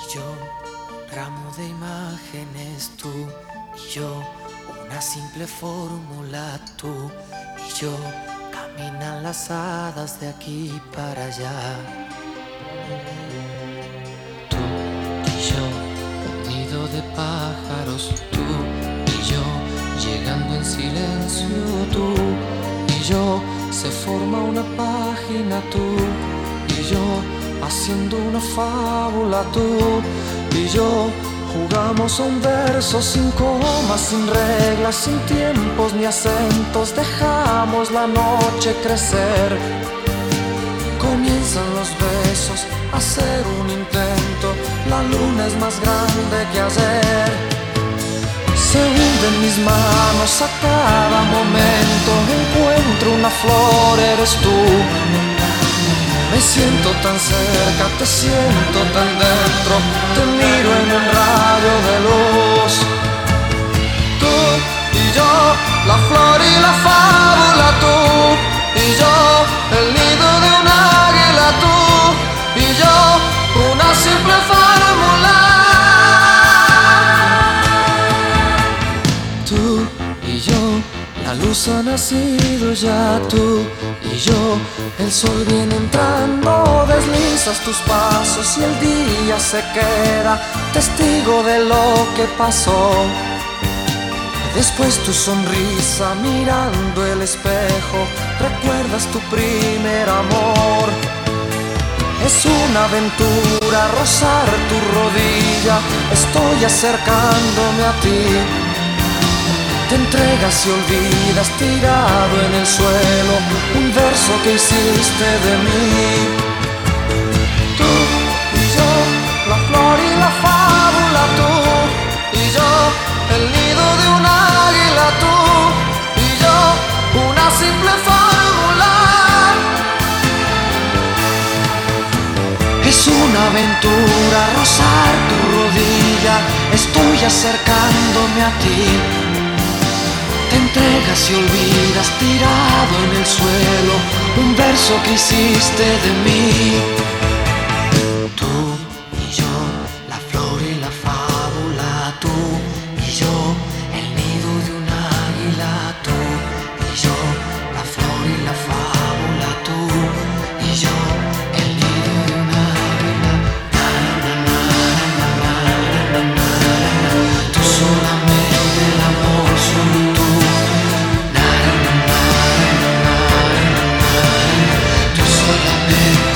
yo, un ramo de imágenes tú y yo, una simple fórmula tú y yo, caminan las hadas de aquí para allá. Tú y yo, un nido de pájaros tú y yo, llegando en silencio tú y yo, se forma una página tú y yo, haciendo una fábula tú y yo, jugamos a un verso sin comas, sin reglas, sin tiempos ni acentos. Dejamos la noche crecer. Comienzan los besos, a hacer un intento. La luna es más grande que ayer. Se hunden mis manos a cada momento. Encuentro una flor, eres tú. Me siento tan cerca, te siento tan dentro. Te miro en un rayo de luz. Tú y yo, la flor y la fábula. Tú y yo, el nido de un águila. Tú y yo, una simple fórmula. Tú y yo, la luz ha nacido ya. Tú y yo, el sol viene entrando, deslizas tus pasos y el día se queda testigo de lo que pasó. Después tu sonrisa mirando el espejo, recuerdas tu primer amor. Es una aventura rozar tu rodilla, estoy acercándome a ti. Te entregas y olvidas tirado en el suelo un verso que hiciste de mí. Tú y yo, la flor y la fábula. Tú y yo, el nido de un águila. Tú y yo, una simple fórmula. Es una aventura rozar tu rodilla, estoy acercándome a ti. Te entregas y olvidas tirado en el suelo un verso que hiciste de mí. Tú y yo, la flor y la fábula. Tú y yo, el nido de un águila. Tú y yo, la flor y la fábula. Tú y yo, el nido de un águila. Tú solamente, el amor solo tú. Tú solamente